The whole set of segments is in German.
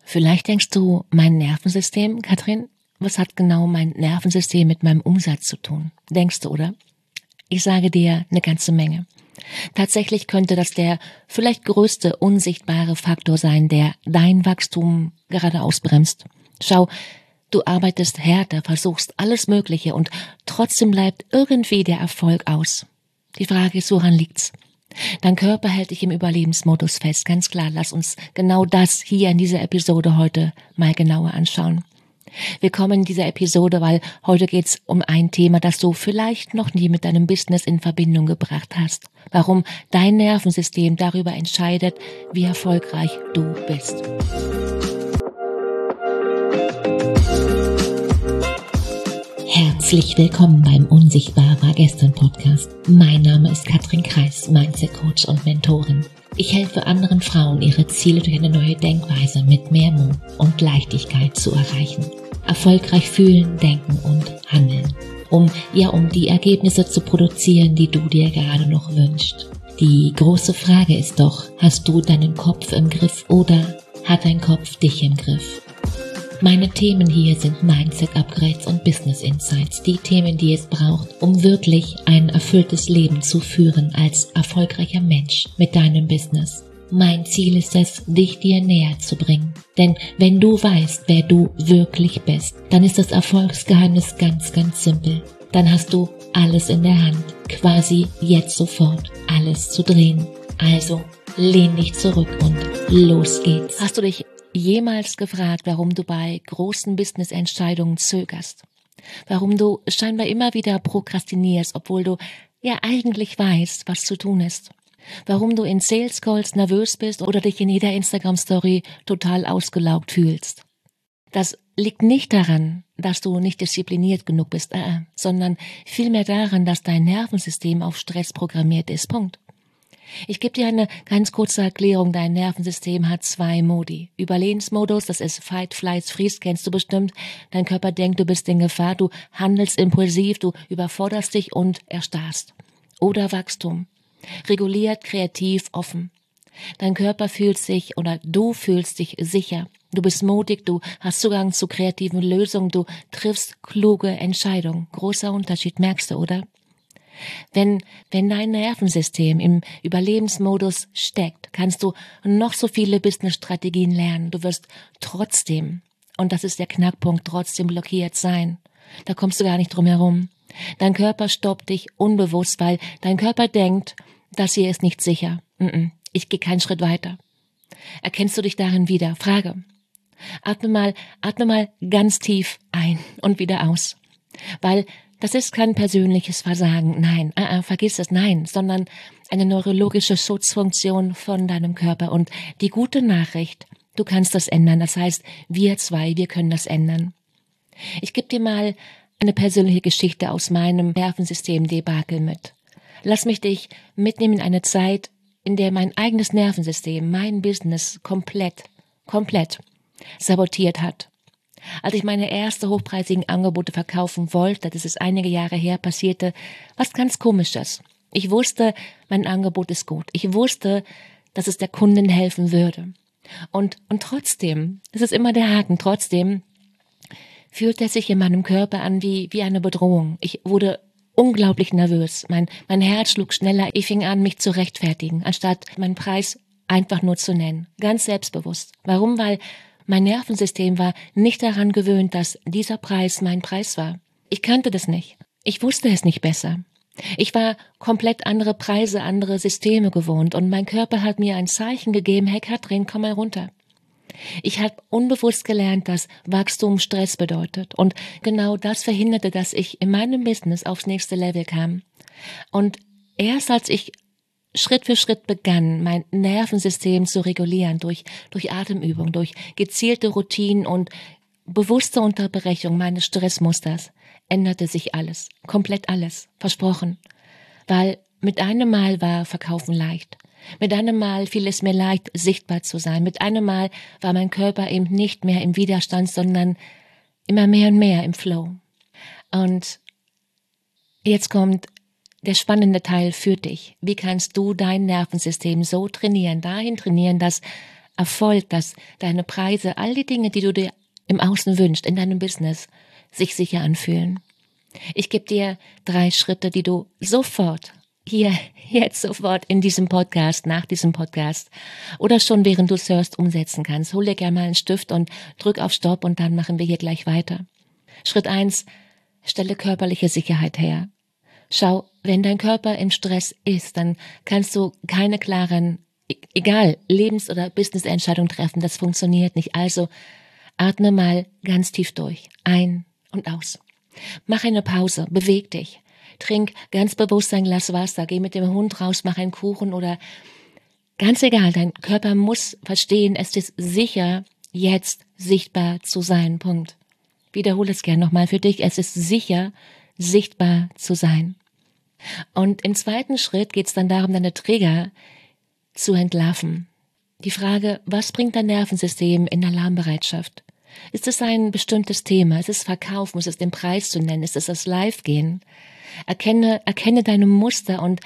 Vielleicht denkst du, mein Nervensystem, Katrin, was hat genau mein Nervensystem mit meinem Umsatz zu tun? Denkst du, oder? Ich sage dir eine ganze Menge. Tatsächlich könnte das der vielleicht größte unsichtbare Faktor sein, der dein Wachstum gerade ausbremst. Schau, du arbeitest härter, versuchst alles Mögliche und trotzdem bleibt irgendwie der Erfolg aus. Die Frage ist, woran liegt's? Dein Körper hält dich im Überlebensmodus fest, ganz klar. Lass uns genau das hier in dieser Episode heute mal genauer anschauen. Willkommen in dieser Episode, weil heute geht's um ein Thema, das du vielleicht noch nie mit deinem Business in Verbindung gebracht hast. Warum dein Nervensystem darüber entscheidet, wie erfolgreich du bist. Herzlich willkommen beim Unsichtbar war gestern Podcast. Mein Name ist Katrin Kreis, Mindset Coach und Mentorin. Ich helfe anderen Frauen, ihre Ziele durch eine neue Denkweise mit mehr Mut und Leichtigkeit zu erreichen. Erfolgreich fühlen, denken und handeln. Um die Ergebnisse zu produzieren, die du dir gerade noch wünschst. Die große Frage ist doch, hast du deinen Kopf im Griff oder hat dein Kopf dich im Griff? Meine Themen hier sind Mindset-Upgrades und Business Insights, die Themen, die es braucht, um wirklich ein erfülltes Leben zu führen als erfolgreicher Mensch mit deinem Business. Mein Ziel ist es, dich dir näher zu bringen. Denn wenn du weißt, wer du wirklich bist, dann ist das Erfolgsgeheimnis ganz, ganz simpel. Dann hast du alles in der Hand, quasi jetzt sofort alles zu drehen. Also lehn dich zurück und los geht's. Hast du dich jemals gefragt, warum du bei großen Business-Entscheidungen zögerst? Warum du scheinbar immer wieder prokrastinierst, obwohl du ja eigentlich weißt, was zu tun ist? Warum du in Sales Calls nervös bist oder dich in jeder Instagram-Story total ausgelaugt fühlst? Das liegt nicht daran, dass du nicht diszipliniert genug bist, sondern vielmehr daran, dass dein Nervensystem auf Stress programmiert ist. Punkt. Ich gebe dir eine ganz kurze Erklärung. Dein Nervensystem hat 2 Modi. Überlebensmodus, das ist Fight, Flight, Freeze, kennst du bestimmt. Dein Körper denkt, du bist in Gefahr, du handelst impulsiv, du überforderst dich und erstarrst. Oder Wachstum. Reguliert, kreativ, offen. Dein Körper fühlt sich oder du fühlst dich sicher. Du bist mutig, du hast Zugang zu kreativen Lösungen, du triffst kluge Entscheidungen. Großer Unterschied, merkst du, oder? Wenn dein Nervensystem im Überlebensmodus steckt, kannst du noch so viele Business-Strategien lernen. Du wirst trotzdem, und das ist der Knackpunkt, trotzdem blockiert sein. Da kommst du gar nicht drum herum. Dein Körper stoppt dich unbewusst, weil dein Körper denkt, das hier ist nicht sicher. Ich gehe keinen Schritt weiter. Erkennst du dich darin wieder? Frage. Atme mal ganz tief ein und wieder aus. Weil das ist kein persönliches Versagen, nein, vergiss es, nein, sondern eine neurologische Schutzfunktion von deinem Körper. Und die gute Nachricht, du kannst das ändern, das heißt, wir können das ändern. Ich gebe dir mal eine persönliche Geschichte aus meinem Nervensystem-Debakel mit. Lass mich dich mitnehmen in eine Zeit, in der mein eigenes Nervensystem, mein Business komplett sabotiert hat. Als ich meine ersten hochpreisigen Angebote verkaufen wollte, das ist einige Jahre her, passierte was ganz Komisches. Ich wusste, mein Angebot ist gut. Ich wusste, dass es der Kundin helfen würde. Und trotzdem, das ist immer der Haken, trotzdem fühlte es sich in meinem Körper an wie eine Bedrohung. Ich wurde unglaublich nervös. Mein Herz schlug schneller. Ich fing an, mich zu rechtfertigen, anstatt meinen Preis einfach nur zu nennen. Ganz selbstbewusst. Warum? Weil mein Nervensystem war nicht daran gewöhnt, dass dieser Preis mein Preis war. Ich kannte das nicht. Ich wusste es nicht besser. Ich war komplett andere Preise, andere Systeme gewohnt und mein Körper hat mir ein Zeichen gegeben, hey Katrin, komm mal runter. Ich habe unbewusst gelernt, dass Wachstum Stress bedeutet und genau das verhinderte, dass ich in meinem Business aufs nächste Level kam. Und erst als ich Schritt für Schritt begann, mein Nervensystem zu regulieren durch Atemübung, durch gezielte Routinen und bewusste Unterbrechung meines Stressmusters, änderte sich alles, komplett alles, versprochen. Weil mit einem Mal war Verkaufen leicht. Mit einem Mal fiel es mir leicht, sichtbar zu sein. Mit einem Mal war mein Körper eben nicht mehr im Widerstand, sondern immer mehr und mehr im Flow. Und jetzt kommt der spannende Teil für dich. Wie kannst du dein Nervensystem so trainieren, dahin trainieren, dass Erfolg, dass deine Preise, all die Dinge, die du dir im Außen wünschst, in deinem Business, sich sicher anfühlen. Ich gebe dir 3 Schritte, die du sofort, hier, jetzt sofort in diesem Podcast, nach diesem Podcast oder schon während du es hörst, umsetzen kannst. Hol dir gerne mal einen Stift und drück auf Stopp und dann machen wir hier gleich weiter. Schritt 1, stelle körperliche Sicherheit her. Schau, wenn dein Körper im Stress ist, dann kannst du keine klaren, egal, Lebens- oder Business-Entscheidungen treffen. Das funktioniert nicht. Also atme mal ganz tief durch. Ein und aus. Mach eine Pause, beweg dich. Trink ganz bewusst ein Glas Wasser, geh mit dem Hund raus, mach einen Kuchen oder ganz egal, dein Körper muss verstehen, es ist sicher, jetzt sichtbar zu sein. Punkt. Wiederhole es gern nochmal für dich. Es ist sicher, sichtbar zu sein. Und im zweiten Schritt geht es dann darum, deine Trigger zu entlarven. Die Frage, was bringt dein Nervensystem in Alarmbereitschaft? Ist es ein bestimmtes Thema? Ist es Verkauf? Muss es den Preis zu nennen? Ist es das Live-Gehen? Erkenne deine Muster und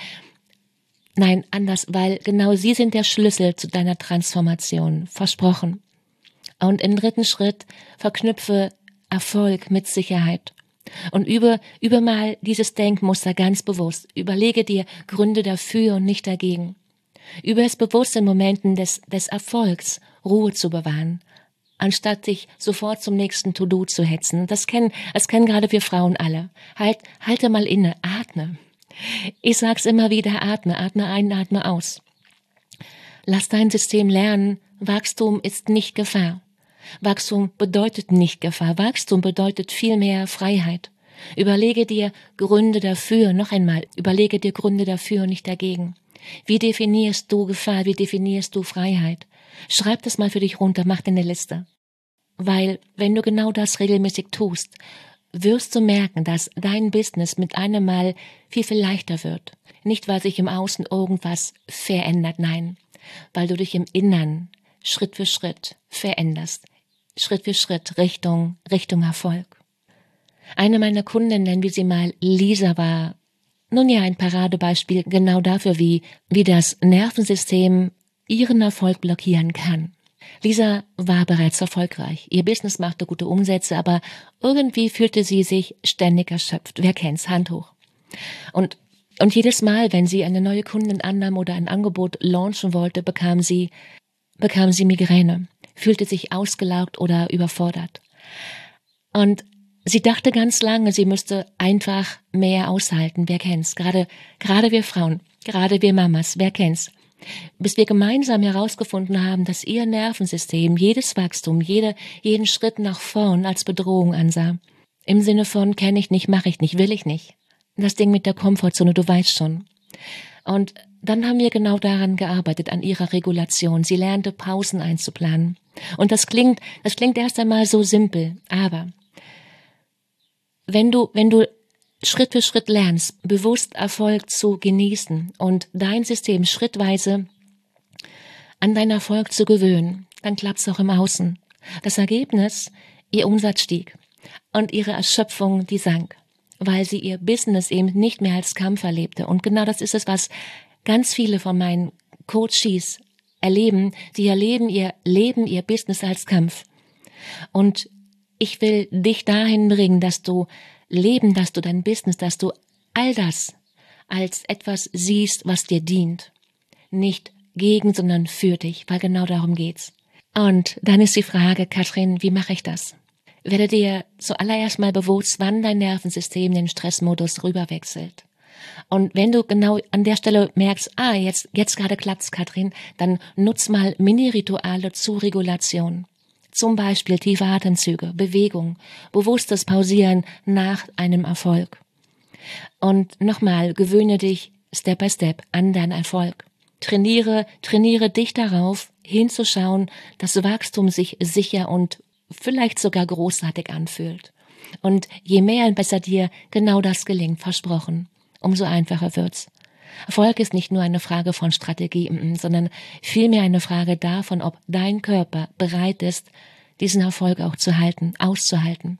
nein, anders, weil genau sie sind der Schlüssel zu deiner Transformation. Versprochen. Und im dritten Schritt verknüpfe Erfolg mit Sicherheit. Und übe mal dieses Denkmuster ganz bewusst. Überlege dir Gründe dafür und nicht dagegen. Übe es bewusst in Momenten des Erfolgs, Ruhe zu bewahren, anstatt dich sofort zum nächsten To-Do zu hetzen. Das kennen gerade wir Frauen alle. Halte mal inne, atme. Ich sag's immer wieder, atme ein, atme aus. Lass dein System lernen, Wachstum ist nicht Gefahr. Wachstum bedeutet nicht Gefahr. Wachstum bedeutet vielmehr Freiheit. Überlege dir Gründe dafür, noch einmal, überlege dir Gründe dafür und nicht dagegen. Wie definierst du Gefahr? Wie definierst du Freiheit? Schreib das mal für dich runter, mach dir eine Liste. Weil, wenn du genau das regelmäßig tust, wirst du merken, dass dein Business mit einem Mal viel, viel leichter wird. Nicht, weil sich im Außen irgendwas verändert, nein, weil du dich im Innern Schritt für Schritt veränderst. Schritt für Schritt Richtung Erfolg. Eine meiner Kundinnen, nennen wir sie mal Lisa, war nun ja ein Paradebeispiel genau dafür, wie das Nervensystem ihren Erfolg blockieren kann. Lisa war bereits erfolgreich. Ihr Business machte gute Umsätze, aber irgendwie fühlte sie sich ständig erschöpft. Wer kennt's? Hand hoch. Und jedes Mal, wenn sie eine neue Kundin annahm oder ein Angebot launchen wollte, bekam sie Migräne, fühlte sich ausgelaugt oder überfordert. Und sie dachte ganz lange, sie müsste einfach mehr aushalten. Wer kennt's? Gerade wir Frauen, gerade wir Mamas, wer kennt's? Bis wir gemeinsam herausgefunden haben, dass ihr Nervensystem jedes Wachstum, jeden Schritt nach vorn als Bedrohung ansah. Im Sinne von, kenne ich nicht, mache ich nicht, will ich nicht. Das Ding mit der Komfortzone, du weißt schon. Und dann haben wir genau daran gearbeitet, an ihrer Regulation. Sie lernte, Pausen einzuplanen. Und das klingt erst einmal so simpel, aber wenn du Schritt für Schritt lernst, bewusst Erfolg zu genießen und dein System schrittweise an deinen Erfolg zu gewöhnen, dann klappt's auch im Außen. Das Ergebnis, ihr Umsatz stieg und ihre Erschöpfung, die sank, weil sie ihr Business eben nicht mehr als Kampf erlebte. Und genau das ist es, was ganz viele von meinen Coaches erleben. Sie erleben ihr Business als Kampf. Und ich will dich dahin bringen, dass du dein Business, dass du all das als etwas siehst, was dir dient. Nicht gegen, sondern für dich, weil genau darum geht's. Und dann ist die Frage, Katrin, wie mache ich das? Werde dir zuallererst mal bewusst, wann dein Nervensystem den Stressmodus rüberwechselt. Und wenn du genau an der Stelle merkst, jetzt gerade klappt's, Katrin, dann nutz mal Mini-Rituale zur Regulation. Zum Beispiel tiefe Atemzüge, Bewegung, bewusstes Pausieren nach einem Erfolg. Und nochmal, gewöhne dich Step by Step an deinen Erfolg. Trainiere dich darauf, hinzuschauen, dass Wachstum sich sicher und vielleicht sogar großartig anfühlt. Und je mehr und besser dir genau das gelingt, versprochen, umso einfacher wird's. Erfolg ist nicht nur eine Frage von Strategie, sondern vielmehr eine Frage davon, ob dein Körper bereit ist, diesen Erfolg auch zu halten, auszuhalten.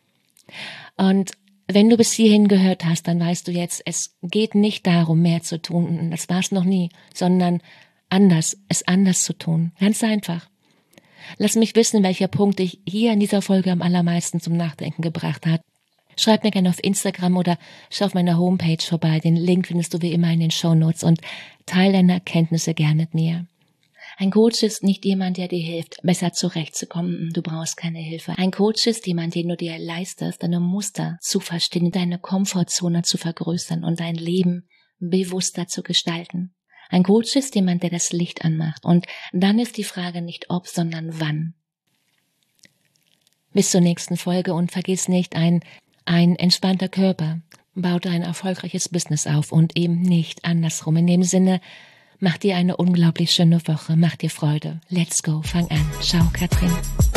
Und wenn du bis hierhin gehört hast, dann weißt du jetzt, es geht nicht darum, mehr zu tun, das war es noch nie, sondern es anders zu tun. Ganz einfach. Lass mich wissen, welcher Punkt dich hier in dieser Folge am allermeisten zum Nachdenken gebracht hat. Schreib mir gerne auf Instagram oder schau auf meiner Homepage vorbei. Den Link findest du wie immer in den Shownotes und teile deine Erkenntnisse gerne mit mir. Ein Coach ist nicht jemand, der dir hilft, besser zurechtzukommen. Du brauchst keine Hilfe. Ein Coach ist jemand, den du dir leistest, deine Muster zu verstehen, deine Komfortzone zu vergrößern und dein Leben bewusster zu gestalten. Ein Coach ist jemand, der das Licht anmacht. Und dann ist die Frage nicht ob, sondern wann. Bis zur nächsten Folge und vergiss nicht, ein entspannter Körper baut ein erfolgreiches Business auf und eben nicht andersrum. In dem Sinne, mach dir eine unglaublich schöne Woche, mach dir Freude. Let's go, fang an. Ciao, Katrin.